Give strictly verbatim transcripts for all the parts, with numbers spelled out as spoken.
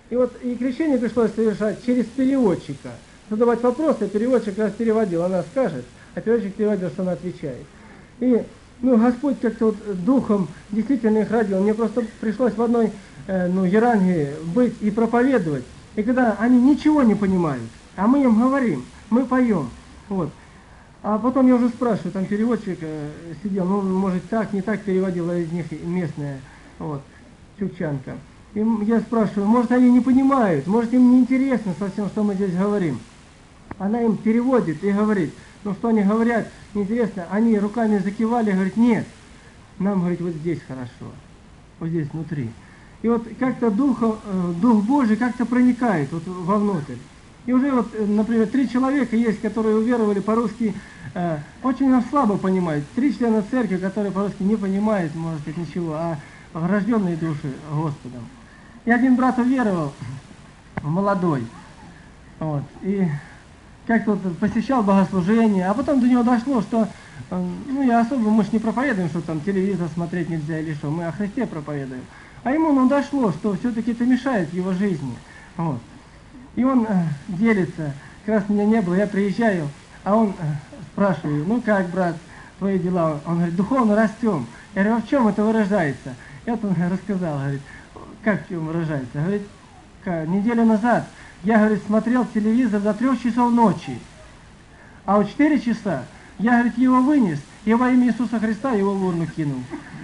И вот и крещение пришлось совершать через переводчика. Задавать вопросы, переводчик раз переводил, она скажет, а переводчик переводил, что она отвечает. И ну, Господь как-то вот духом действительно их родил. Мне просто пришлось в одной э, ну, Ерангии быть и проповедовать. И когда они ничего не понимают, а мы им говорим, мы поем. Вот. А потом я уже спрашиваю, там переводчик э, сидел, ну, может, так, не так переводила из них местная, вот, чукчанка. И я спрашиваю, может, они не понимают, может, им не интересно совсем, что мы здесь говорим. Она им переводит и говорит, ну, что они говорят, неинтересно, они руками закивали, говорит, нет, нам, говорит, вот здесь хорошо, вот здесь внутри. И вот как-то дух, дух Божий как-то проникает вот вовнутрь. И уже вот, например, три человека есть, которые уверовали по-русски, э, очень слабо понимают. Три члена церкви, которые по-русски не понимают, может быть, ничего, а рожденные души Господом. И один брат уверовал, молодой, вот, и как-то вот посещал богослужение, а потом до него дошло, что, ну, я особо, мы же не проповедуем, что там телевизор смотреть нельзя или что, мы о Христе проповедуем. А ему, ну, дошло, что все-таки это мешает его жизни, вот. И он э, делится, как раз меня не было, я приезжаю, а он э, спрашивает, ну как, брат, твои дела? Он говорит, духовно растем. Я говорю, а в чем это выражается? И вот он рассказал, говорит, как в чем выражается? Говорит, неделю назад я, говорит, смотрел телевизор до трех часов ночи, а в четыре часа я, говорит, его вынес, и во имя Иисуса Христа его в урну кинул.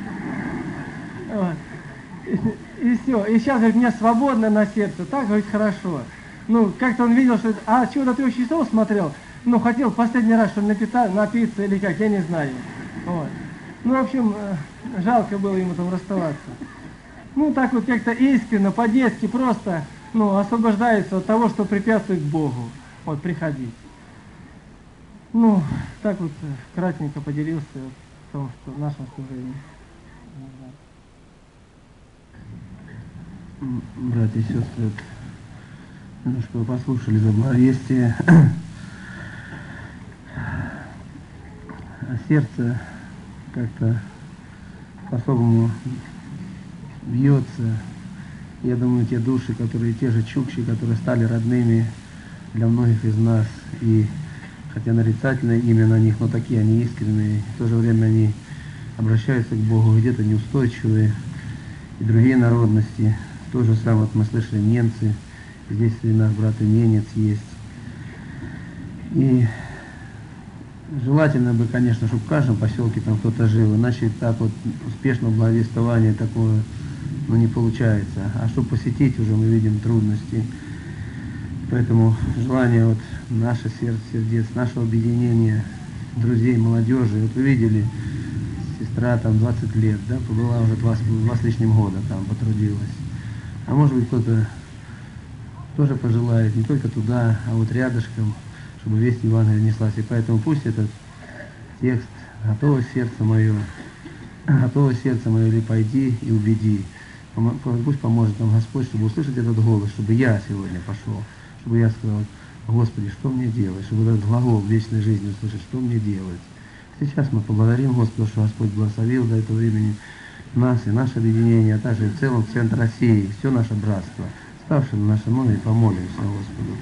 Вот. И, и все, и сейчас, говорит, мне свободно на сердце, так, говорит, хорошо. Ну, как-то он видел, что... А, чего до трех часов смотрел? Ну, хотел последний раз, чтобы напита, напиться или как, я не знаю. Вот. Ну, в общем, жалко было ему там расставаться. Ну, так вот как-то искренно, по-детски, просто, ну, освобождается от того, что препятствует Богу. Вот, приходить. Ну, так вот, кратенько поделился о том, что в нашем служении. Братья и сестры, немножко вы послушали за благовестие. А сердце как-то по-особому бьется. Я думаю, те души, которые, те же чукчи, которые стали родными для многих из нас, и хотя нарицательное имя на них, но такие они искренние, в то же время они обращаются к Богу, где-то неустойчивые, и другие народности. То же самое, вот мы слышали, немцы, здесь среди нас брат и немец есть. И желательно бы, конечно, чтобы в каждом поселке там кто-то жил, иначе так вот успешного благовествования такого, ну, не получается. А чтобы посетить, уже мы видим трудности. Поэтому желание вот наше сердце, сердец, нашего объединения, друзей, молодежи. Вот вы видели, сестра там двадцать лет, да, побыла уже два, два с лишним года там, потрудилась. А может быть, кто-то тоже пожелает не только туда, а вот рядышком, чтобы весть Евангелия неслась. И поэтому пусть этот текст «Готово сердце мое», «Готово сердце мое, или пойди и убеди». Пусть поможет нам Господь, чтобы услышать этот голос, чтобы я сегодня пошел, чтобы я сказал: Господи, что мне делать? Чтобы этот глагол вечной жизни услышать, что мне делать? Сейчас мы поблагодарим Господа, что Господь благословил до этого времени нас и наше объединение, а также в целом центр России, все наше братство, ставшее на нашем ноги, помолимся Господу.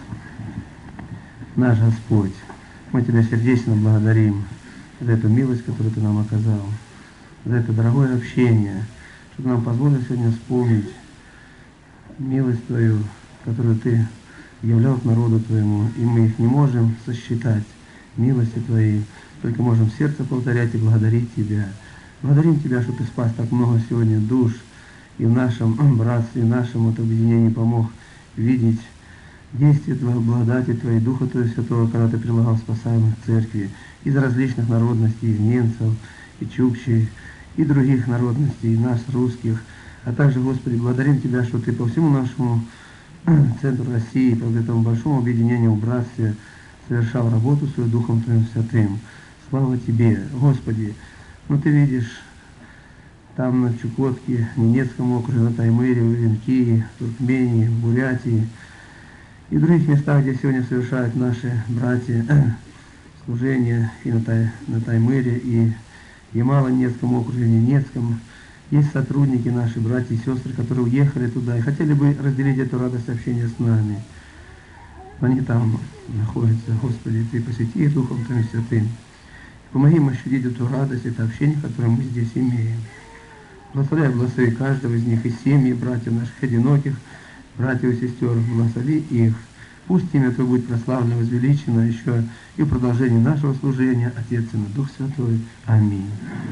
Наш Господь, мы Тебя сердечно благодарим за эту милость, которую Ты нам оказал, за это дорогое общение, что Ты нам позволил сегодня вспомнить милость Твою, которую Ты являл к народу Твоему, и мы их не можем сосчитать, милости Твои, только можем в сердце повторять и благодарить Тебя. Благодарим Тебя, что Ты спас так много сегодня душ, и в нашем братстве, и в нашем вот объединении помог видеть действие Твоей благодати, Твоей Духа Твоего Святого, когда Ты прилагал спасаемых церкви из различных народностей, из немцев, и чукчей, и других народностей, и нас, русских. А также, Господи, благодарим Тебя, что Ты по всему нашему центру России, по этому большому объединению в братстве совершал работу свою Духом Твоим Святым. Слава Тебе, Господи! Ну, Ты видишь, там на Чукотке, в Ненецком округе, на Таймыре, в Венкии, в Туркмении, в Бурятии и в других местах, где сегодня совершают наши братья служение и на, Тай, на Таймыре, и в Ямало-Ненецком округе, в Ненецком, Есть сотрудники наши, братья и сестры, которые уехали туда и хотели бы разделить эту радость общения с нами. Они там находятся. Господи, Ты посети их Духом Твоим Святым. Помоги им ощутить эту радость, это общение, которое мы здесь имеем. Благословляй, благослови каждого из них, и семьи, братьев наших одиноких, братьев и сестер, благослови их. Пусть имя Твое будет прославлено, возвеличено еще и в продолжении нашего служения, Отец и Дух Святой. Аминь.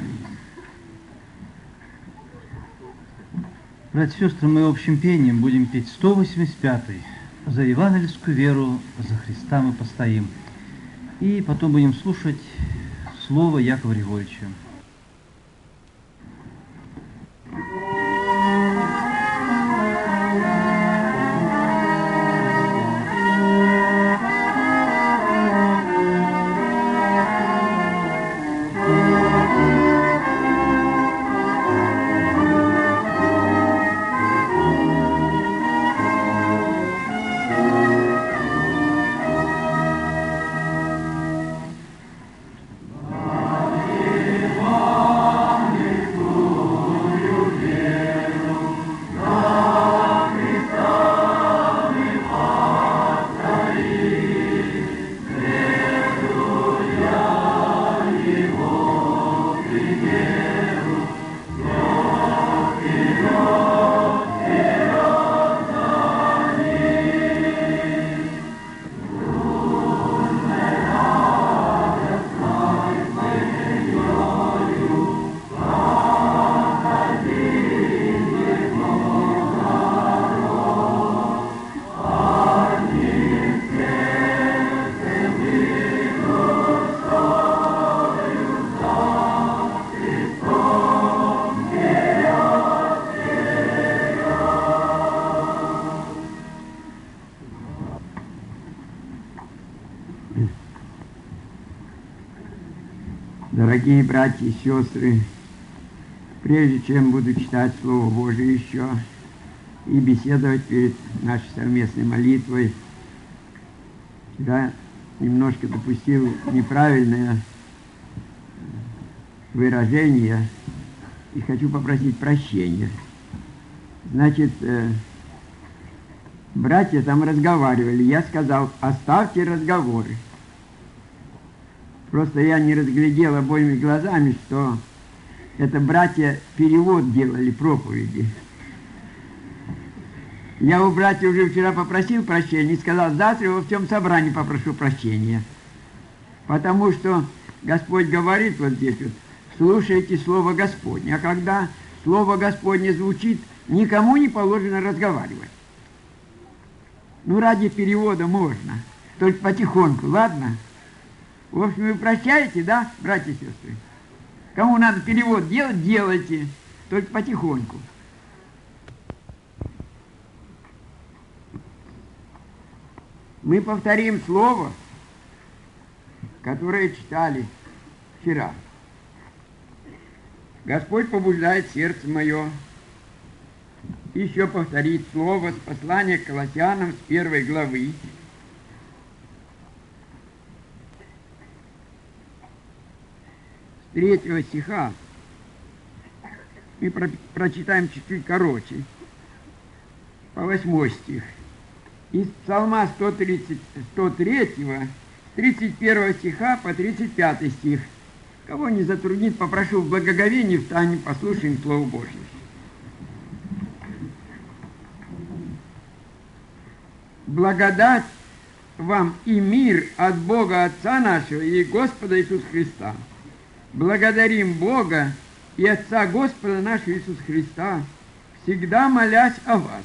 Братья и сестры, мы общим пением будем петь сто восемьдесят пятый. За евангельскую веру, за Христа мы постоим. И потом будем слушать слово Якова Григорьевича. Дорогие братья и сестры, прежде чем буду читать Слово Божие еще и беседовать перед нашей совместной молитвой, вчера немножко допустил неправильное выражение и хочу попросить прощения. Значит, э, братья там разговаривали, я сказал, оставьте разговоры. Просто я не разглядел обоими глазами, что это братья перевод делали проповеди. Я у братьев уже вчера попросил прощения и сказал, завтра во всем собрании попрошу прощения. Потому что Господь говорит вот здесь вот, слушайте Слово Господне. А когда Слово Господне звучит, никому не положено разговаривать. Ну, ради перевода можно, только потихоньку, ладно? В общем, вы прощаете, да, братья и сестры? Кому надо перевод делать, делайте, только потихоньку. Мы повторим слово, которое читали вчера. Господь побуждает сердце мое еще повторить слово с послания к Колоссянам с первой главы. С третьего стиха. Мы про прочитаем чуть-чуть короче. По восьмой стих. Из Псалма сто тридцать, сто третьего, с тридцать первого стиха по тридцать пятый стих. Кого не затруднит, попрошу в благоговении встанем, послушаем Слово Божье. Благодать вам и мир от Бога Отца нашего и Господа Иисуса Христа. Благодарим Бога и Отца Господа нашего Иисуса Христа, всегда молясь о вас,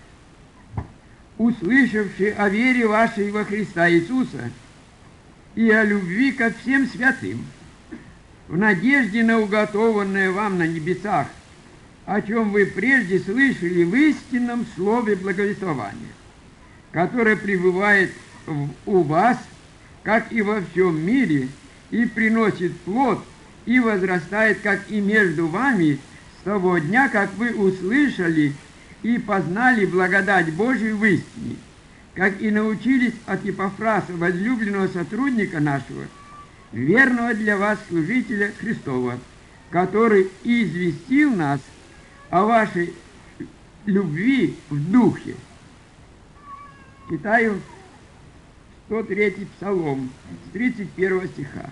услышавши о вере вашей во Христа Иисуса и о любви ко всем святым, в надежде на уготованное вам на небесах, о чем вы прежде слышали в истинном слове благовествования, которое пребывает в, у вас, как и во всем мире, и приносит плод, и возрастает, как и между вами, с того дня, как вы услышали и познали благодать Божию в истине, как и научились от Епафраса, возлюбленного сотрудника нашего, верного для вас служителя Христова, который известил нас о вашей любви в духе. Читаю сто третий псалом с тридцать первого стиха.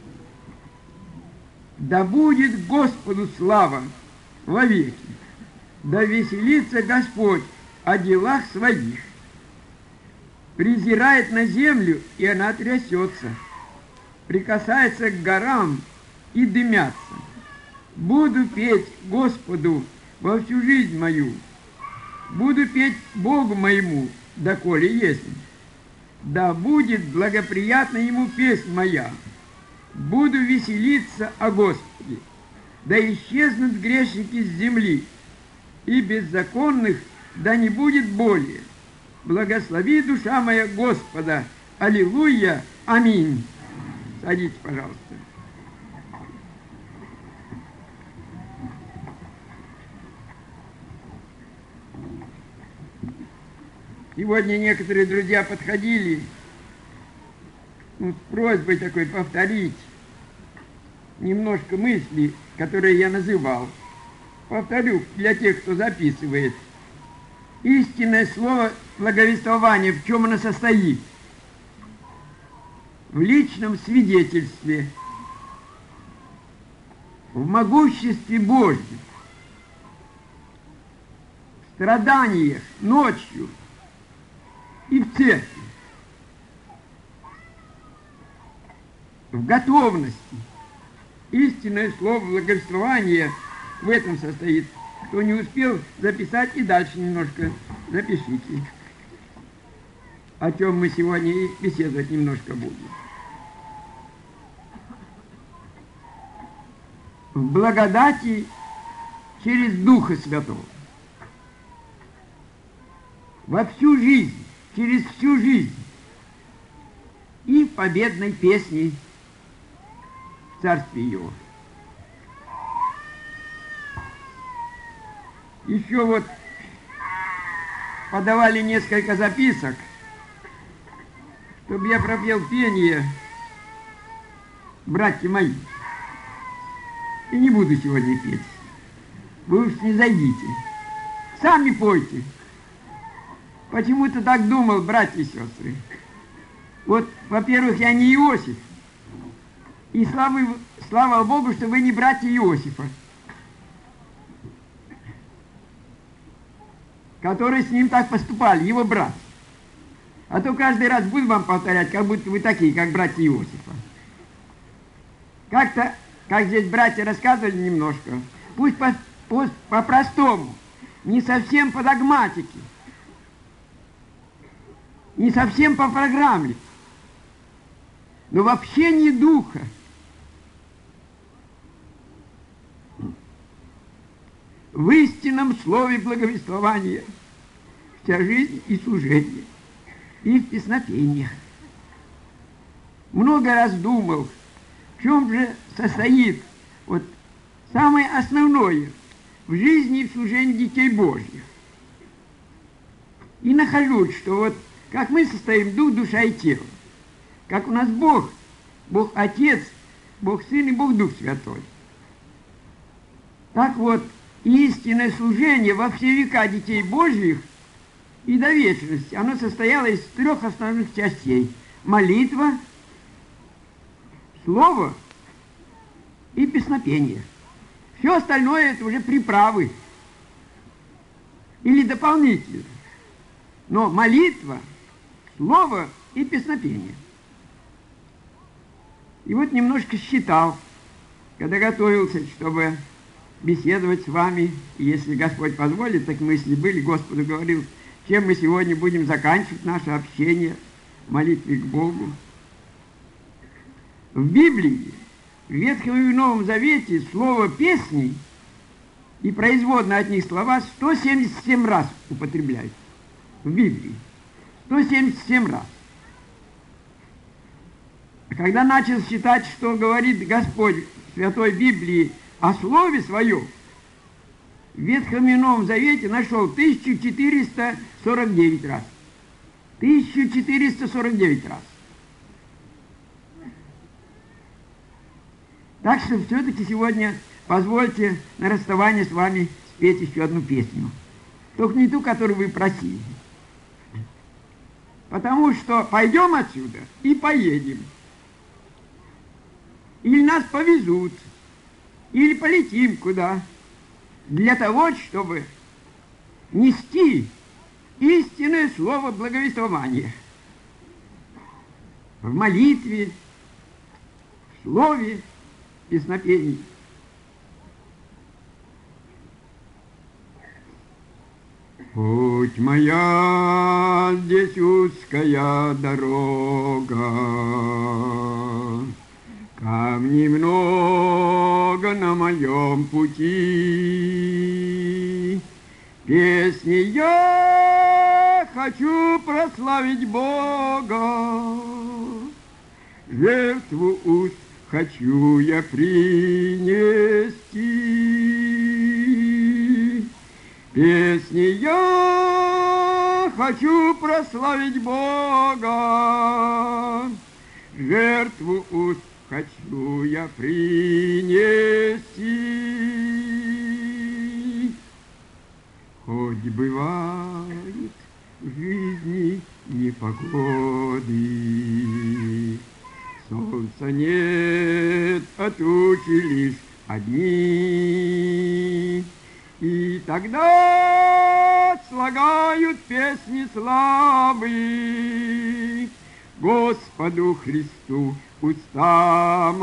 Да будет Господу слава вовеки, да веселится Господь о делах своих. Презирает на землю, и она трясется, прикасается к горам, и дымятся. Буду петь Господу во всю жизнь мою, буду петь Богу моему, доколе есть. Да будет благоприятна ему песнь моя, буду веселиться о Господе. Да исчезнут грешники с земли, и беззаконных да не будет более. Благослови, душа моя, Господа. Аллилуйя. Аминь. Садитесь, пожалуйста. Сегодня некоторые друзья подходили, ну, с просьбой такой повторить немножко мысли, которые я называл. Повторю для тех, кто записывает. Истинное слово благовествования, в чем оно состоит? В личном свидетельстве, в могуществе Божьем, в страданиях ночью и в церкви, в готовности. Истинное слово благовествования в этом состоит. Кто не успел записать, и дальше немножко запишите, о чем мы сегодня и беседовать немножко будем. В благодати через Духа Святого. Во всю жизнь, через всю жизнь. И в победной песне в Царстве Его. Еще вот подавали несколько записок, чтобы я пропел пение «Братья мои». И не буду сегодня петь. Вы уж не зайдите. Сами пойте. Почему-то так думал, братья и сестры. Вот, во-первых, я не Иосиф. И слава, слава Богу, что вы не братья Иосифа, которые с ним так поступали, его брат. А то каждый раз буду вам повторять, как будто вы такие, как братья Иосифа. Как-то, как здесь братья рассказывали немножко, пусть по, по, по-простому, не совсем по догматике, не совсем по программе, но в общении Духа. В истинном слове благовествования вся жизнь и служение, и в песнопениях. Много раз думал, в чем же состоит вот самое основное в жизни и в служении детей Божьих. И нахожусь, что вот как мы состоим дух, душа и тело, как у нас Бог, Бог Отец, Бог Сын и Бог Дух Святой. Так вот, истинное служение во все века детей Божьих и до вечности, оно состояло из трех основных частей. Молитва, слово и песнопение. Все остальное это уже приправы или дополнительно. Но молитва, слово и песнопение. И вот немножко считал, когда готовился, чтобы беседовать с вами, и если Господь позволит, так мысли были, Господу говорил, чем мы сегодня будем заканчивать наше общение, молитве к Богу. В Библии, в Ветхом и Новом Завете слово «песни» и производные от них слова сто семьдесят семь раз употребляют. В Библии. сто семьдесят семь раз. А когда начал считать, что говорит Господь в Святой Библии о Слове Своем, в Ветхом и Новом Завете нашел тысячу четыреста сорок девять раз. тысячу четыреста сорок девять раз. Так что все-таки сегодня позвольте на расставание с вами спеть еще одну песню. Только не ту, которую вы просили. Потому что пойдем отсюда и поедем. Или нас повезут, или полетим куда. Для того, чтобы нести истинное слово благовествования. В молитве, в слове, песнопении. Путь моя здесь узкая дорога, камней много на моем пути. Песни я хочу прославить Бога, жертву уст хочу я принести. Песни я хочу прославить Бога, жертву уст хочу я принести. Хоть бывает в жизни непогоды, солнца нет, а тучи лишь одни. И тогда слагают песни славы Господу Христу уста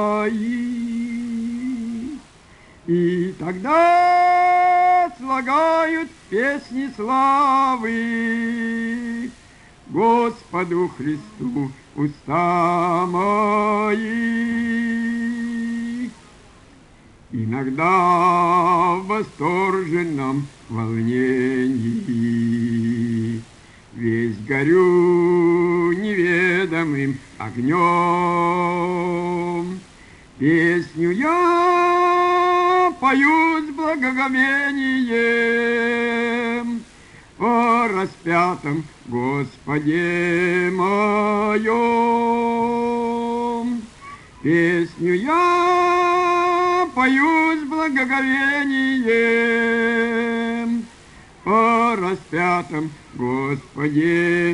мои. И тогда слагают песни славы Господу Христу уста мои. Иногда в восторженном волнении весь горю неведомым огнем. Песню я пою с благоговением о распятом Господе моем. Песню я пою с благоговением о распятом Господе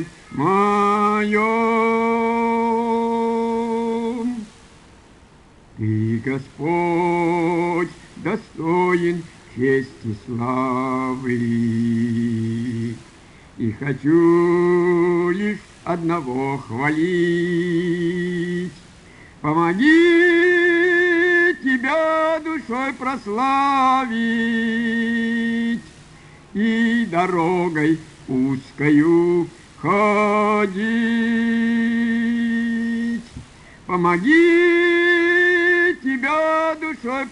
моем. Ты, Господь, достоин чести славы, и хочу лишь одного хвалить. Помоги тебя душой прославить и дорогой узкою ходить. Помоги тебя душой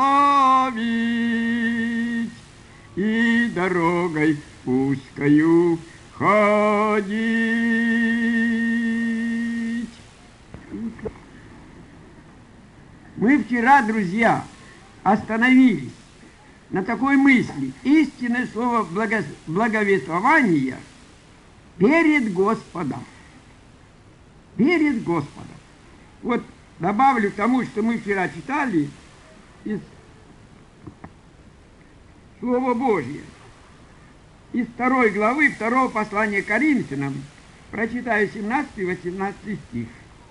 прославить и дорогой узкою ходить. Мы вчера, друзья, остановились на такой мысли. Истинное слово благо... благовествования перед Господом. Перед Господом. Вот добавлю к тому, что мы вчера читали из Слова Божьего. Из второй главы второго послания Коринфянам. Прочитаю семнадцатый и восемнадцатый стих.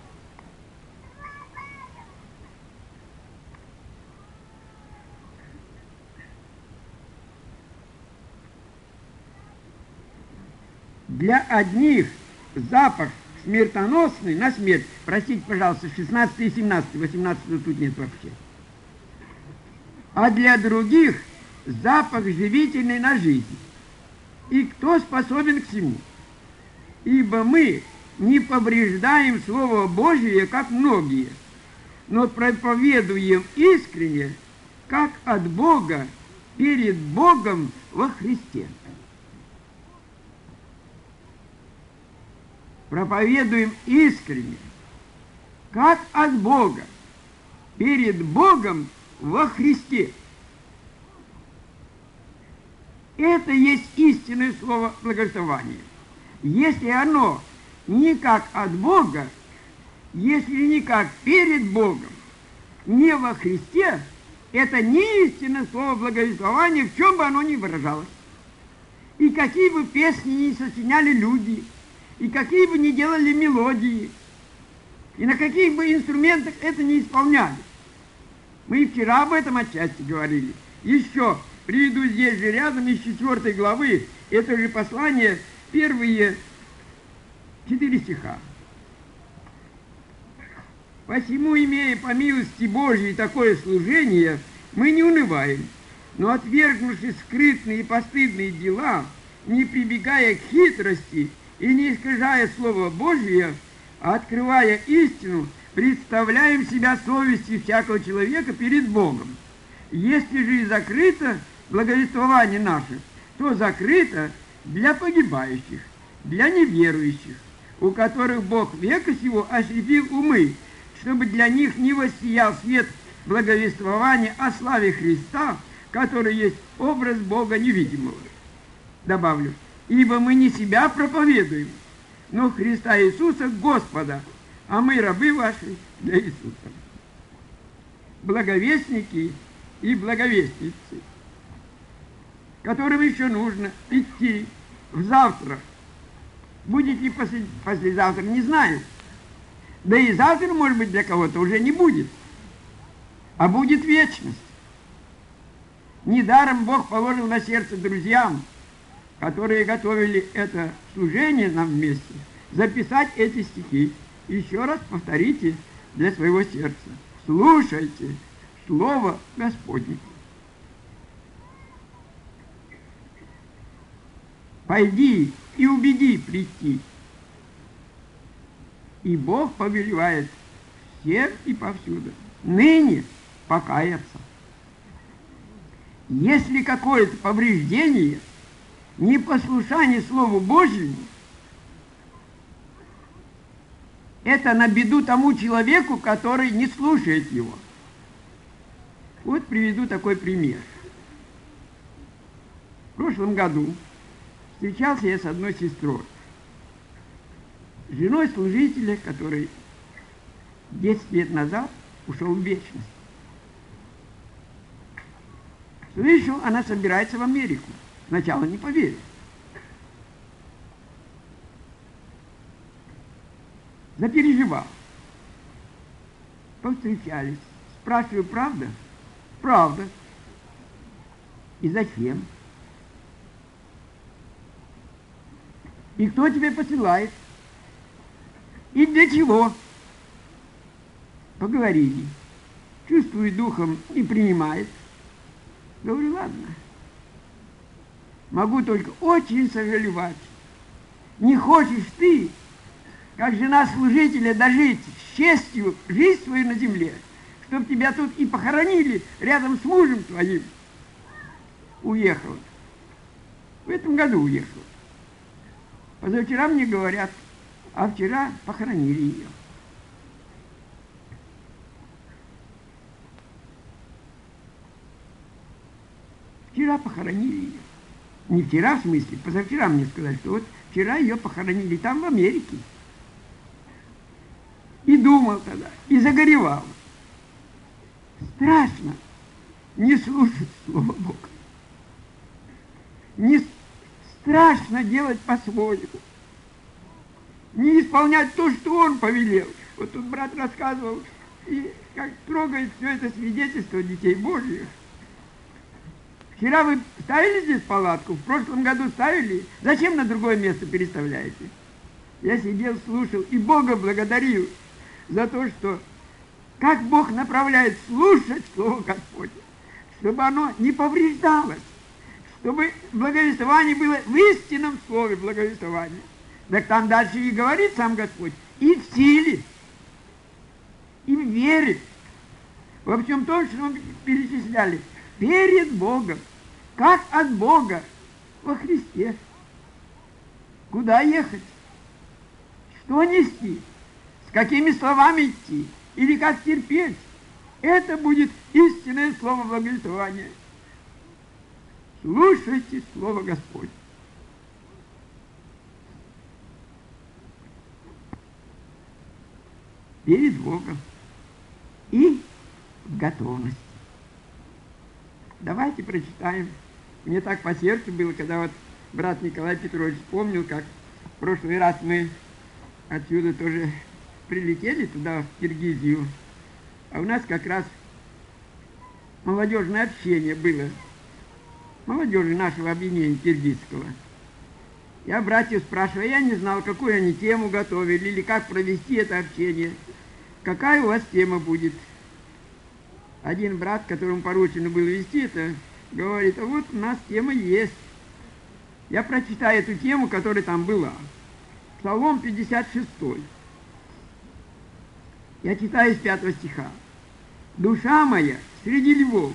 Для одних запах смертоносный на смерть. Простите, пожалуйста, шестнадцатый и семнадцатый, восемнадцатый тут нет вообще. А для других запах живительный на жизнь. И кто способен к всему? Ибо мы не повреждаем Слово Божие, как многие, но проповедуем искренне, как от Бога, перед Богом во Христе. Проповедуем искренне, как от Бога, перед Богом во Христе. Это есть истинное слово благовествования. Если оно не как от Бога, если не как перед Богом, не во Христе, это не истинное слово благовествования, в чем бы оно ни выражалось. И какие бы песни ни сочиняли люди, и какие бы ни делали мелодии, и на каких бы инструментах это не исполняли. Мы вчера об этом отчасти говорили. Еще приведу здесь же рядом из четвертой главы, это же послание, первые четыре стиха. «Посему, имея по милости Божьей такое служение, мы не унываем, но, отвергнувши скрытные и постыдные дела, не прибегая к хитрости и не искажая Слово Божие, а открывая истину, представляем себя совестью всякого человека перед Богом. Если же и закрыто благовествование наше, то закрыто для погибающих, для неверующих, у которых Бог века сего ослепил умы, чтобы для них не воссиял свет благовествования о славе Христа, который есть образ Бога невидимого». Добавлю, ибо мы не себя проповедуем, но Христа Иисуса Господа, а мы рабы ваши для Иисуса. Благовестники и благовестницы, которым еще нужно идти в завтра, будет ли после, послезавтра, не знаю. Да и завтра, может быть, для кого-то уже не будет, а будет вечность. Недаром Бог положил на сердце друзьям, которые готовили это служение нам вместе, записать эти стихи. Еще раз повторите для своего сердца. Слушайте Слово Господне. Пойди и убеди прийти. И Бог повелевает всем и повсюду ныне покаяться. Если какое-то повреждение, непослушание Слову Божьему, это на беду тому человеку, который не слушает его. Вот приведу такой пример. В прошлом году встречался я с одной сестрой, женой служителя, который десять лет назад ушел в вечность. Слышу, она собирается в Америку. Сначала не поверил. Запереживал. Повстречались. Спрашиваю, правда? Правда. И зачем? И кто тебя посылает? И для чего? Поговорили. Чувствует духом и принимает. Говорю, ладно. Могу только очень сожалевать. Не хочешь ты, как жена служителя, дожить с честью жизнь свою на земле, чтобы тебя тут и похоронили рядом с мужем твоим. Уехала. В этом году уехала. Позавчера мне говорят, а вчера похоронили ее. Вчера похоронили ее. Не вчера, в смысле, позавчера мне сказали, что вот вчера ее похоронили там, в Америке. И думал тогда, и загоревал. Страшно не слушать Слово Бога. Не страшно делать по-своему. Не исполнять то, что Он повелел. Вот тут брат рассказывал, и как трогает все это свидетельство детей Божьих. Вчера вы ставили здесь палатку, в прошлом году ставили. Зачем на другое место переставляете? Я сидел, слушал и Бога благодарил за то, что как Бог направляет слушать Слово Господне, чтобы оно не повреждалось, чтобы благовествование было в истинном слове благовествования. Так там дальше и говорит сам Господь, и в силе, и в вере, во всем том, что мы перечисляли, перед Богом, как от Бога во Христе. Куда ехать? Что нести? С какими словами идти? Или как терпеть? Это будет истинное слово благовествования. Слушайте Слово Господне. Перед Богом и в готовности. давайте прочитаем. Мне так по сердцу было, когда вот брат Николай Петрович вспомнил, как в прошлый раз мы отсюда тоже прилетели туда, в Киргизию, а у нас как раз молодежное общение было, молодежи нашего объединения киргизского. Я братьев спрашиваю, я не знал, какую они тему готовили, или как провести это общение, какая у вас тема будет. Один брат, которому поручено было вести это, говорит, а вот у нас тема есть. Я прочитаю эту тему, которая там была. Псалом пятьдесят шесть. Я читаю с пятого стиха. «Душа моя среди львов,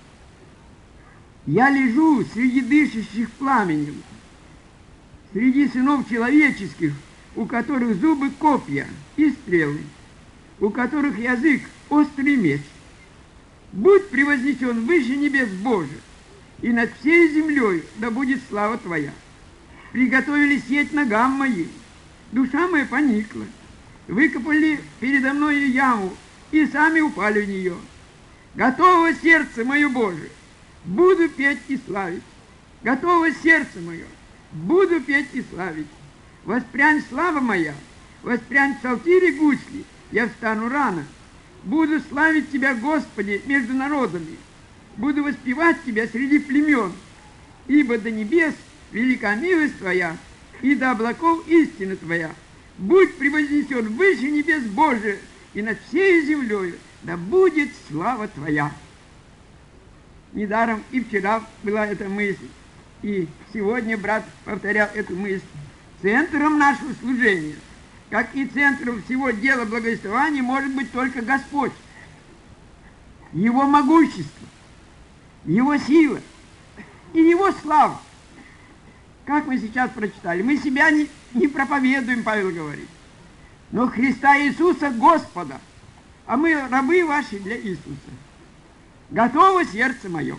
я лежу среди дышащих пламенем, среди сынов человеческих, у которых зубы копья и стрелы, у которых язык острый меч. Будь превознесен выше небес Боже, и над всей землей да будет слава Твоя. Приготовили сеть ногам моим, душа моя поникла, выкопали передо мною яму, и сами упали в нее. Готово сердце мое, Боже, буду петь и славить. Готово сердце мое, буду петь и славить. Воспрянь, слава моя, воспрянь в псалтире гусли, я встану рано. Буду славить Тебя, Господи, между народами. Буду воспевать Тебя среди племен. Ибо до небес велика милость Твоя, и до облаков истина Твоя. Будь превознесен выше небес Божия, и над всей землей да будет слава Твоя». Недаром и вчера была эта мысль, и сегодня брат повторял эту мысль. Центром нашего служения, как и центром всего дела благовествования, может быть только Господь. Его могущество, Его сила и Его слава. Как мы сейчас прочитали, мы себя не, не проповедуем, Павел говорит, но Христа Иисуса Господа, а мы рабы ваши для Иисуса. Готово сердце мое.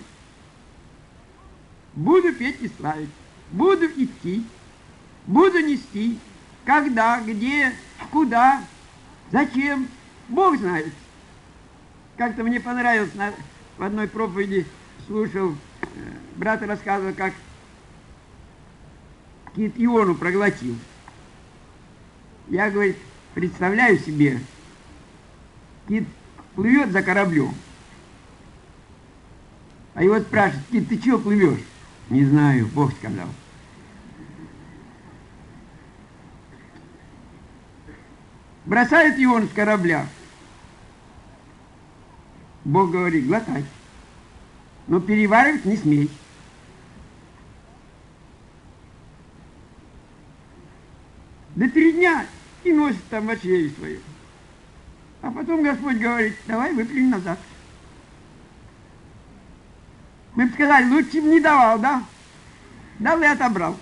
Буду петь и славить, буду идти, буду нести, когда, где, куда, зачем, Бог знает. Как-то мне понравилось, на, в одной проповеди слушал, э, брат рассказывал, как кит Иону проглотил. Я, говорит, представляю себе, кит плывет за кораблем, а его спрашивают: кит, ты чего плывешь? Не знаю, Бог сказал. Бросает его он с корабля. Бог говорит: глотай, но переваривать не смей. До три дня и носит там мочею свою. А потом Господь говорит: давай выплюнь назад. Мы бы сказали: лучше бы не давал, да? Дал и отобрал.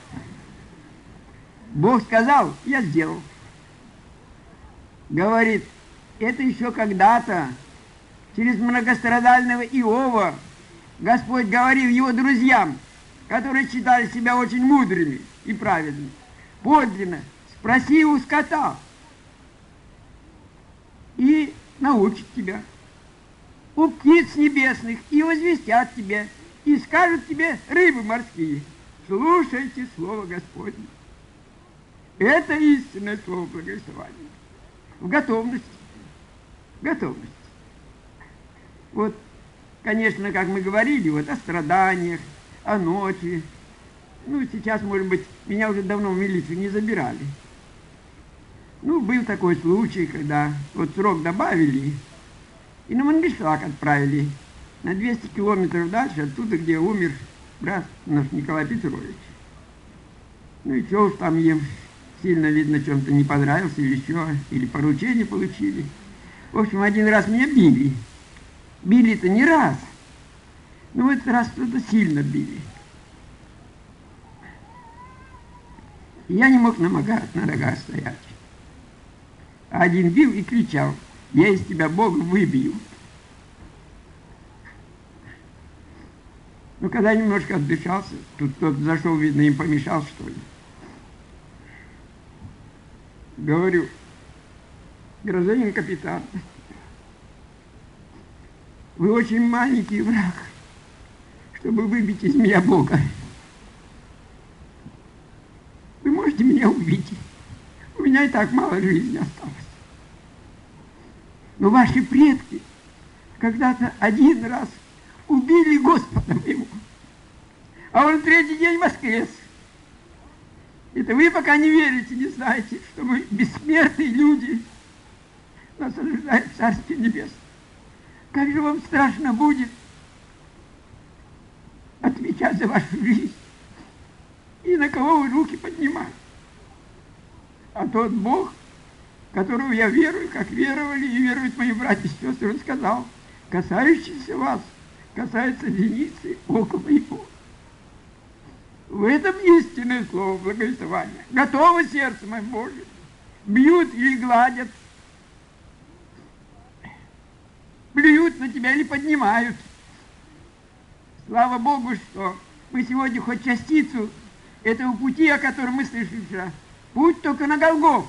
Бог сказал, я сделал. Говорит, это еще когда-то, через многострадального Иова, Господь говорил его друзьям, которые считали себя очень мудрыми и праведными: подлинно спроси у скота, и научит тебя, у птиц небесных, и возвестят тебе, и скажут тебе рыбы морские: слушайте слово Господне. Это истинное слово благовествования. В готовности. В готовности. Вот, конечно, как мы говорили, вот о страданиях, о ночи. Ну, сейчас, может быть, меня уже давно в милицию не забирали. Ну, был такой случай, когда вот срок добавили, и на Мангышлак отправили на двести километров дальше, оттуда, где умер брат наш Николай Петрович. Ну и что уж там им сильно, видно, чем-то не понравился или что, или поручение получили. В общем, один раз меня били. Били-то не раз, но в этот раз кто-то сильно били. И я не мог на ногах, на ногах стоять. А один бил и кричал: я из тебя Бога выбью. Ну, когда немножко отдышался, тут кто-то зашел, видно, им помешал, что ли. Говорю: гражданин капитан, вы очень маленький враг. чтобы выбить из меня Бога. Вы можете меня убить. У меня и так мало жизни осталось. Но ваши предки когда-то один раз убили Господа моего, а он третий день воскрес. Это вы пока не верите, не знаете, что мы бессмертные люди, нас ожидает Царствие Небесное. Как же вам страшно будет отвечать за вашу жизнь? И на кого вы руки поднимаете? А тот Бог, которого я верую, как веровали и веруют мои братья и сестры, он сказал, касающийся вас, касается зеницы ока моего. В этом истинное слово благовествования. Готово сердце мое Божие. Бьют или гладят. Плюют на тебя или поднимают. Слава Богу, что мы сегодня хоть частицу этого пути, о котором мы слышали вчера, путь только на Голгофу.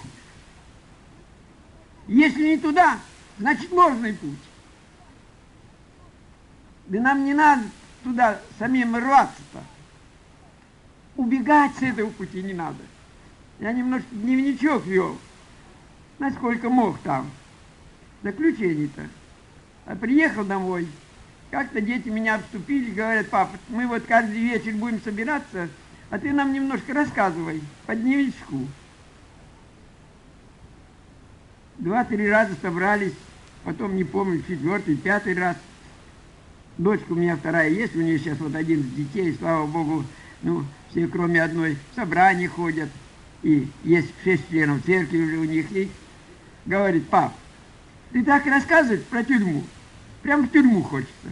Если не туда, значит ложный путь. Да нам не надо туда самим рваться-то. Убегать с этого пути не надо. Я немножко дневничок вел, насколько мог там. Заключение-то. А приехал домой, как-то дети меня обступили, говорят, папа, мы вот каждый вечер будем собираться, а ты нам немножко рассказывай по дневничку. Два-три раза собрались, потом, не помню, четвертый, пятый раз. Дочка у меня вторая есть, у нее сейчас вот одиннадцать детей, слава Богу, ну, все кроме одной в собрание ходят, и есть шесть членов церкви уже у них, и говорит, пап, ты так рассказываешь про тюрьму, прям в тюрьму хочется.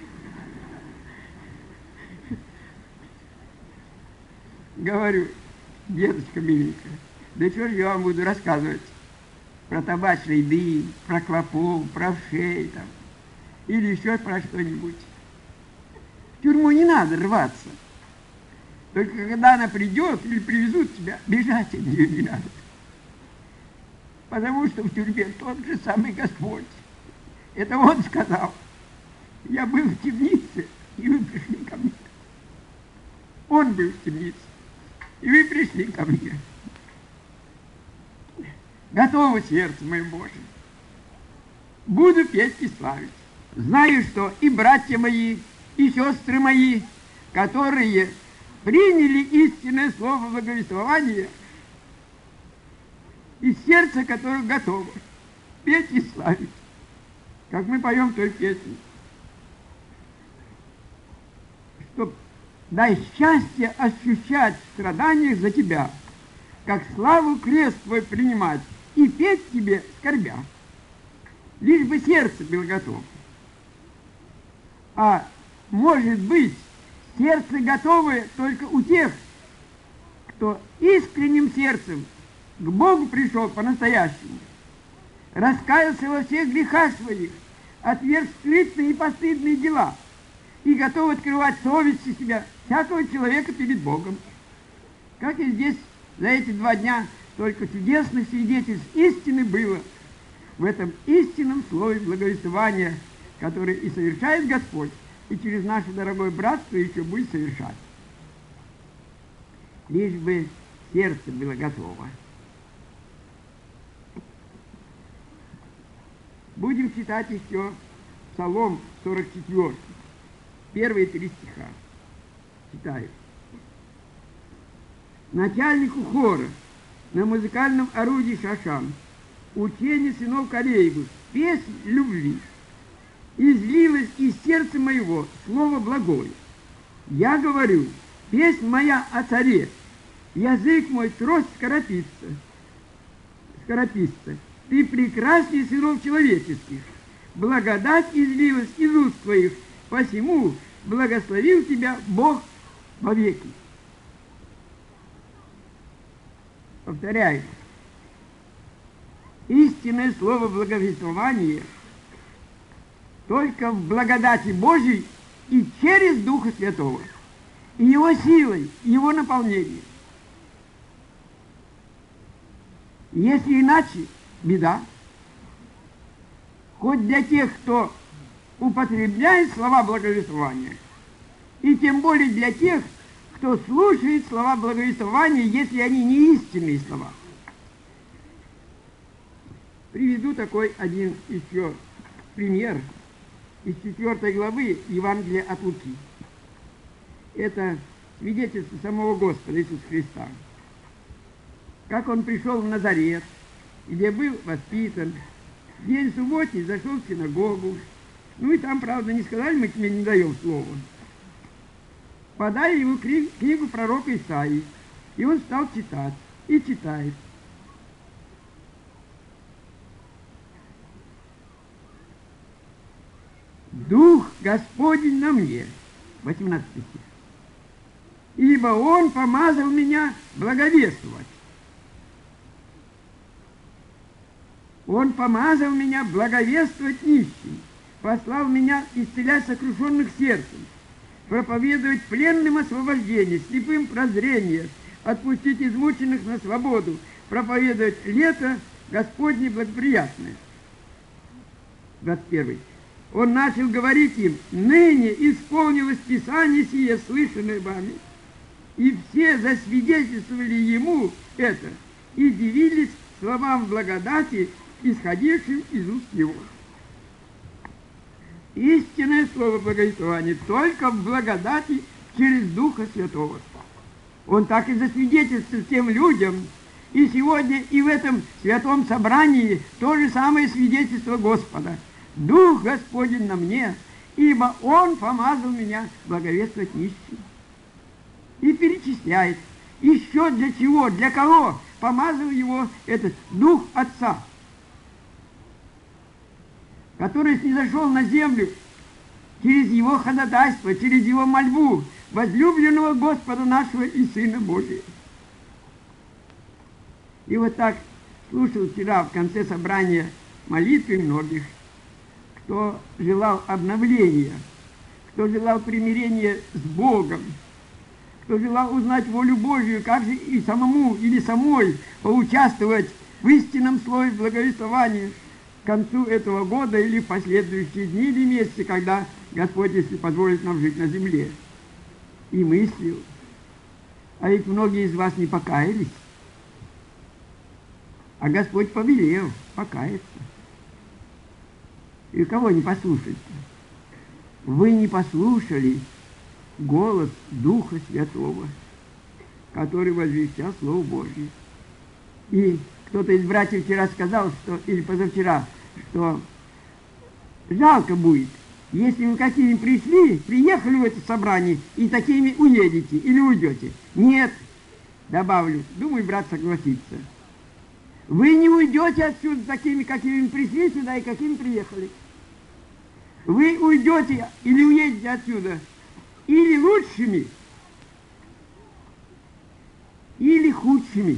Говорю, деточка миленькая, да что же я вам буду рассказывать про табачный дым, про клопов, про вшей там, или еще про что-нибудь. В тюрьму не надо рваться. Только когда она придет или привезут тебя, бежать от нее не надо. Потому что в тюрьме тот же самый Господь. Это Он сказал. Я был в темнице, и вы пришли ко мне. Он был в темнице, и вы пришли ко мне. Готово сердце мое Божие. Буду петь и славить. Знаю, что и братья мои, и сестры мои, которые приняли истинное слово благовествования, из сердца которых готово петь и славить, как мы поем в той песне. Чтоб дай счастье ощущать в страданиях за тебя, как славу крест твой принимать и петь тебе скорбя. Лишь бы сердце было готово. А может быть, сердце готовое только у тех, кто искренним сердцем к Богу пришел по-настоящему, раскаялся во всех грехах своих, отверг скрытные и постыдные дела и готов открывать совесть из себя всякого человека перед Богом. Как и здесь за эти два дня столько чудесных свидетельств истины было в этом истинном слове благовествования, которое и совершает Господь, и через наше дорогое братство еще будет совершать. Лишь бы сердце было готово. Будем читать еще Псалом сорок четыре, первые три стиха. Читаю. Начальнику хора на музыкальном орудии шашам, учение сынов Кореевых, песнь любви, излилось из сердца моего слово благое. Я говорю, песнь моя о царе, язык мой трость скорописца, скорописца. Ты прекрасней сынов человеческих, благодать излилась из уст твоих, посему благословил тебя Бог вовеки. Повторяю, истинное слово благовествования только в благодати Божьей и через Духа Святого, и Его силой, и Его наполнением. Если иначе, беда. Хоть для тех, кто употребляет слова благовествования, И тем более для тех, кто слушает слова благовествования, если они не истинные слова. Приведу такой один еще пример из четвертой главы Евангелия от Луки. Это свидетельство самого Господа Иисуса Христа. Как он пришел в Назарет, где был воспитан, в день субботний зашел в синагогу. Ну и там, правда, не сказали, мы тебе не даем слова. Подали ему книгу пророка Исаии, и он стал читать, и читает. Дух Господень на мне, восемнадцатый стих. Ибо Он помазал меня благовествовать. Он помазал меня благовествовать нищим, послал меня исцелять сокрушенных сердцем, проповедовать пленным освобождение, слепым прозрение, отпустить измученных на свободу, проповедовать лето Господне благоприятное. двадцать первый. Он начал говорить им: ныне исполнилось Писание сие, слышанное вами. И все засвидетельствовали ему это и дивились словам благодати, исходившим из уст его. Истинное слово благовествования только в благодати через Духа Святого. Он так и засвидетельствует тем людям, и сегодня и в этом святом собрании то же самое свидетельство Господа. Дух Господень на мне, ибо Он помазал меня благовествовать нищим. И перечисляет, еще для чего, для кого помазал его этот Дух Отца, который снизошел на землю через его ходатайство, через его мольбу возлюбленного Господа нашего и Сына Божия. И вот так слушал вчера в конце собрания молитвы многих, кто желал обновления, кто желал примирения с Богом, кто желал узнать волю Божию, как же и самому или самой поучаствовать в истинном слове благовествования к концу этого года или в последующие дни или месяцы, когда Господь, если позволит нам жить на земле. И мыслил, а ведь многие из вас не покаялись, а Господь повелел покаяться. И кого не послушать? Вы не послушали голос Духа Святого, который возвещал Слово Божье. И кто-то из братьев вчера сказал, что, или позавчера, что жалко будет, если вы какими пришли, приехали в это собрание и такими уедете или уйдете. Нет, добавлю, думаю, брат согласится. Вы не уйдете отсюда такими, какими пришли сюда и какими приехали. Вы уйдете или уедете отсюда или лучшими, или худшими.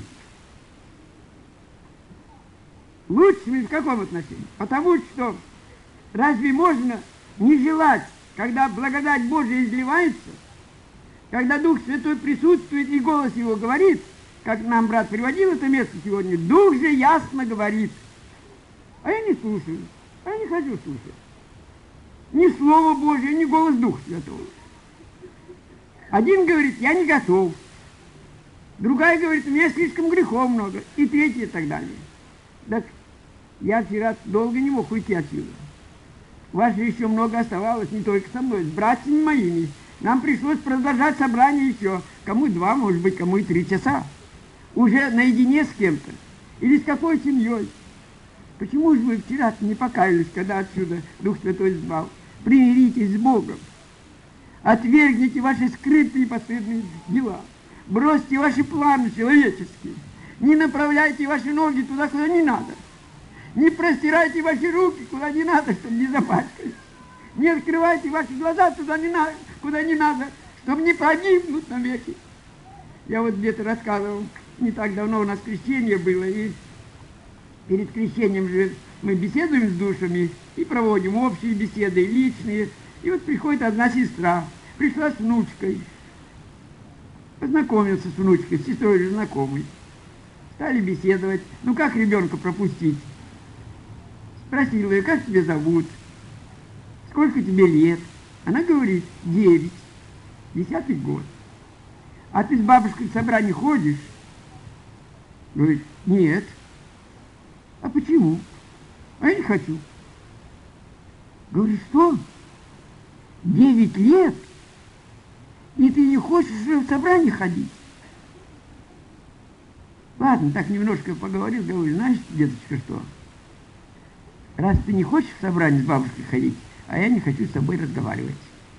Лучшими в каком отношении? Потому что разве можно не желать, когда благодать Божия изливается, когда Дух Святой присутствует и голос Его говорит, как нам брат приводил это место сегодня, Дух же ясно говорит, а я не слушаю, а я не хочу слушать. Ни Слово Божие, ни голос Духа Святого. Один говорит, я не готов. Другая говорит, у меня слишком грехов много. И третья и так далее. Так я вчера долго не мог уйти отсюда. Вас же еще много оставалось, не только со мной, с братьями моими. Нам пришлось продолжать собрание еще. Кому два, может быть, кому и три часа. Уже наедине с кем-то. Или с какой семьей. Почему же вы вчера не покаялись, когда отсюда Дух Святой звал? Примиритесь с Богом. Отвергните ваши скрытые и постыдные дела. Бросьте ваши планы человеческие. Не направляйте ваши ноги туда, куда не надо. Не простирайте ваши руки, куда не надо, чтобы не запачкались. Не открывайте ваши глаза туда, не надо, куда не надо, чтобы не погибнуть навеки. Я вот где-то рассказывал, не так давно у нас крещение было, и перед крещением же мы беседуем с душами и проводим общие беседы, личные. И вот приходит одна сестра, пришла с внучкой, познакомился с внучкой, с сестрой же знакомой. Стали беседовать, ну как ребенка пропустить? Спросила ее, как тебя зовут? Сколько тебе лет? Она говорит, девять. десятый год. А ты с бабушкой в собрание ходишь? Говорит, нет. А почему? А я не хочу. Говорю, что? Девять лет? И ты не хочешь в собрание ходить? Ладно, так немножко поговорил, говорю, знаешь, деточка, что? Раз ты не хочешь в собрание с бабушкой ходить, а я не хочу с тобой разговаривать.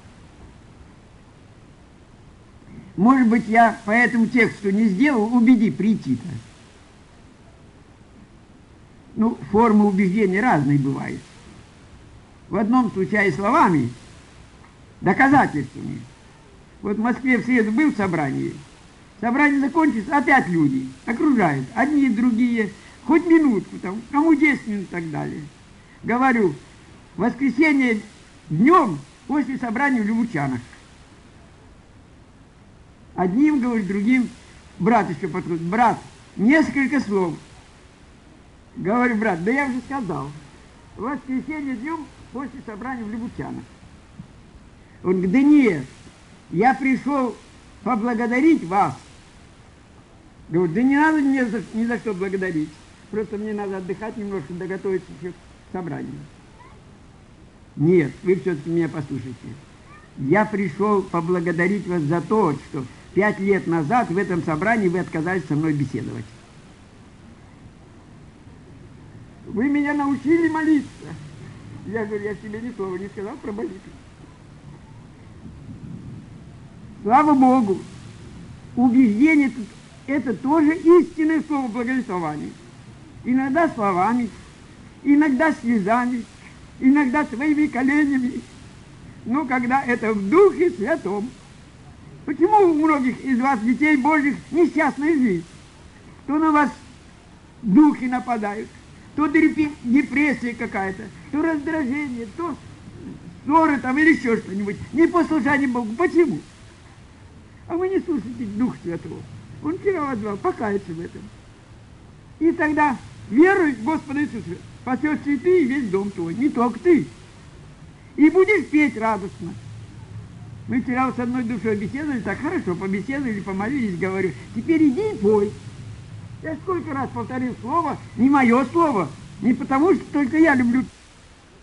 Может быть, я по этому тексту не сделал, убеди прийти-то. Ну, формы убеждения разные бывают. В одном случае словами, доказательствами. Вот в Москве в среду был собрание. Собрание закончится, опять люди окружают. Одни и другие. Хоть минутку, там, кому десять минут и так далее. Говорю, в воскресенье днем после собрания в Любучанах. Одним, говорит, другим, брат еще подходит. Брат, несколько слов. Говорю, брат, да я уже сказал. В воскресенье днем после собрания в Любучанах. Он говорит, да нет, я пришел поблагодарить вас. Говорю, да не надо мне за, ни за что благодарить. Просто мне надо отдыхать немножко, доготовиться еще к собранию. Нет, вы все-таки меня послушайте. Я пришел поблагодарить вас за то, что пять лет назад в этом собрании вы отказались со мной беседовать. Вы меня научили молиться. Я говорю, я тебе ни слова не сказал про молитву. Слава Богу, убеждение – это тоже истинное слово благовествования. Иногда словами, иногда слезами, иногда своими коленями, но когда это в Духе Святом. Почему у многих из вас, детей Божьих, несчастная жизнь? То на вас духи нападают, то депрессия какая-то, то раздражение, то ссоры там или еще что-нибудь. Непослушание Богу. Почему? А вы не слушаете Дух Святого. Он тебя возвал, покаяться в этом. И тогда веруй в Господа Иисуса, спасешься и ты, и весь дом твой, не только ты. И будешь петь радостно. Мы вчера с одной душой беседовали, так хорошо, побеседовали, помолились, говорю, теперь иди и пой. Я сколько раз повторил слово, не мое слово, не потому что только я люблю